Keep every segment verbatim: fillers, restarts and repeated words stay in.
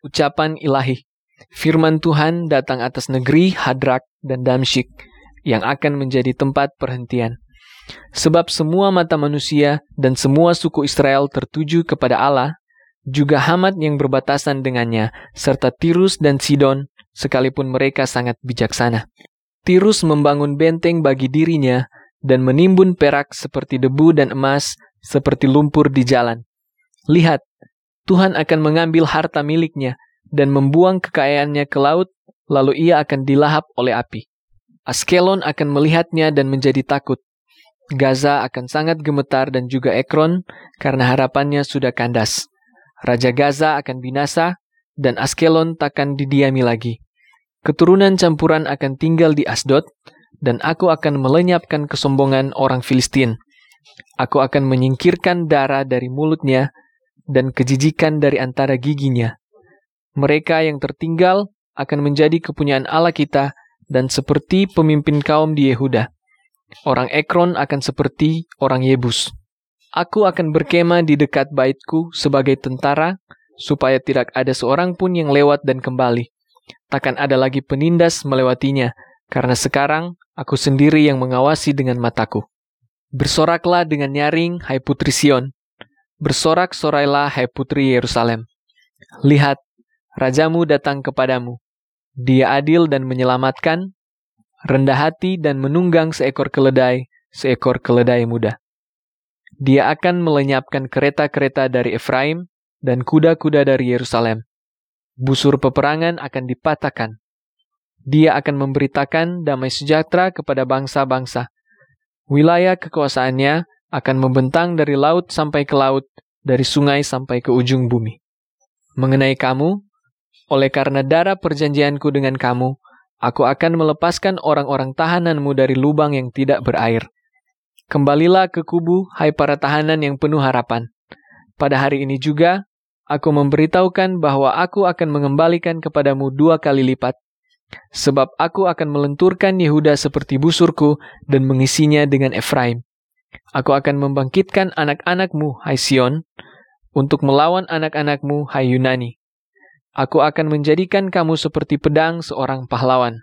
ucapan ilahi. Firman Tuhan datang atas negeri Hadrak dan Damsyik yang akan menjadi tempat perhentian. Sebab semua mata manusia dan semua suku Israel tertuju kepada Allah, juga Hamat yang berbatasan dengannya, serta Tirus dan Sidon, sekalipun mereka sangat bijaksana. Tirus membangun benteng bagi dirinya dan menimbun perak seperti debu dan emas seperti lumpur di jalan. Lihat, Tuhan akan mengambil harta miliknya dan membuang kekayaannya ke laut, lalu ia akan dilahap oleh api. Askelon akan melihatnya dan menjadi takut. Gaza akan sangat gemetar dan juga Ekron karena harapannya sudah kandas. Raja Gaza akan binasa dan Askelon takkan didiami lagi. Keturunan campuran akan tinggal di Asdod dan aku akan melenyapkan kesombongan orang Filistin. Aku akan menyingkirkan darah dari mulutnya dan kejijikan dari antara giginya. Mereka yang tertinggal akan menjadi kepunyaan Allah kita dan seperti pemimpin kaum di Yehuda. Orang Ekron akan seperti orang Yebus. Aku akan berkemah di dekat baitku sebagai tentara, supaya tidak ada seorang pun yang lewat dan kembali. Takkan ada lagi penindas melewatinya, karena sekarang aku sendiri yang mengawasi dengan mataku. Bersoraklah dengan nyaring, hai putri Sion. Bersorak-sorailah, hai putri Yerusalem. Lihat, Rajamu datang kepadamu. Dia adil dan menyelamatkan, rendah hati dan menunggang seekor keledai, seekor keledai muda. Dia akan melenyapkan kereta-kereta dari Efraim dan kuda-kuda dari Yerusalem. Busur peperangan akan dipatahkan. Dia akan memberitakan damai sejahtera kepada bangsa-bangsa. Wilayah kekuasaannya akan membentang dari laut sampai ke laut, dari sungai sampai ke ujung bumi. Mengenai kamu, oleh karena darah perjanjianku dengan kamu, aku akan melepaskan orang-orang tahananmu dari lubang yang tidak berair. Kembalilah ke kubu, hai para tahanan yang penuh harapan. Pada hari ini juga, aku memberitahukan bahwa aku akan mengembalikan kepadamu dua kali lipat. Sebab aku akan melenturkan Yehuda seperti busurku dan mengisinya dengan Efraim. Aku akan membangkitkan anak-anakmu, hai Sion, untuk melawan anak-anakmu, hai Yunani. Aku akan menjadikan kamu seperti pedang seorang pahlawan.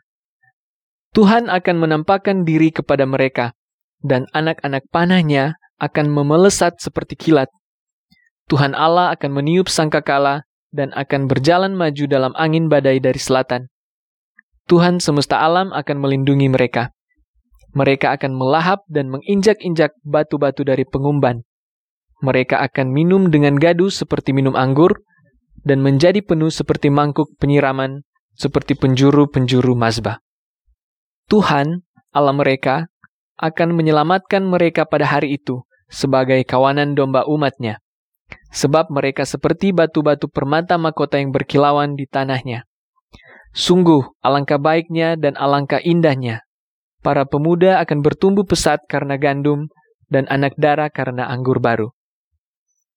Tuhan akan menampakkan diri kepada mereka, dan anak-anak panahnya akan memelesat seperti kilat. Tuhan Allah akan meniup sangkakala dan akan berjalan maju dalam angin badai dari selatan. Tuhan semesta alam akan melindungi mereka. Mereka akan melahap dan menginjak-injak batu-batu dari pengumban. Mereka akan minum dengan gaduh seperti minum anggur, dan menjadi penuh seperti mangkuk penyiraman, seperti penjuru-penjuru mazbah. Tuhan, Allah mereka, akan menyelamatkan mereka pada hari itu sebagai kawanan domba umatnya. Sebab mereka seperti batu-batu permata mahkota yang berkilauan di tanahnya. Sungguh, alangkah baiknya dan alangkah indahnya. Para pemuda akan bertumbuh pesat karena gandum, dan anak darah karena anggur baru.